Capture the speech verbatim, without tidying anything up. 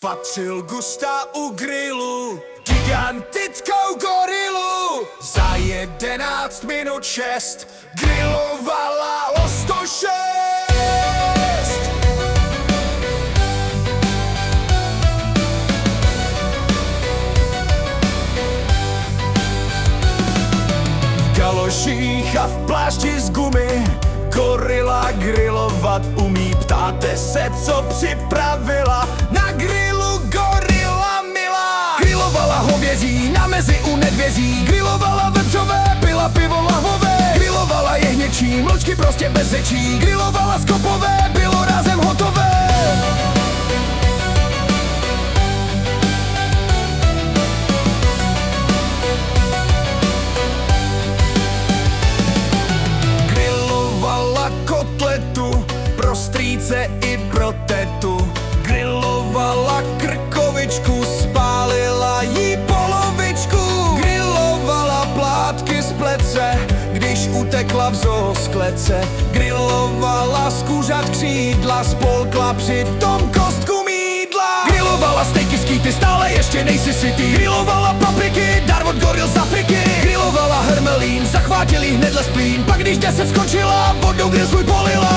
Spatřil Gusta u grilu gigantickou gorilu. Za jedenáct minut šest grilovala o sto šest. V galoších a v plášti z gumy gorila grilovat umí. Ptáte se, co připravila? Na grilu gorila milá. Grilovala hovězí na mezi u nedvězí. Grilovala vepřové, pila pivo lahvové. Grilovala jehněčí, mlčky prostě bez řečí. Grilovala skopové, bylo rázem hotové. Pro strýce i pro tetu. Grilovala krkovičku, spálila jí polovičku. Grilovala plátky z plece, když utekla v zoo z klece. Grilovala z kuřat křídla, spolkla přitom kostku mýdla. Grilovala stejky z kýty, stále ještě nejsi sytý. Grilovala papriky, dar od goril z Afriky. Grilovala hermelín, zachvátil jí hned les plín. Pak když deset skončila, vodou grill svůj polila.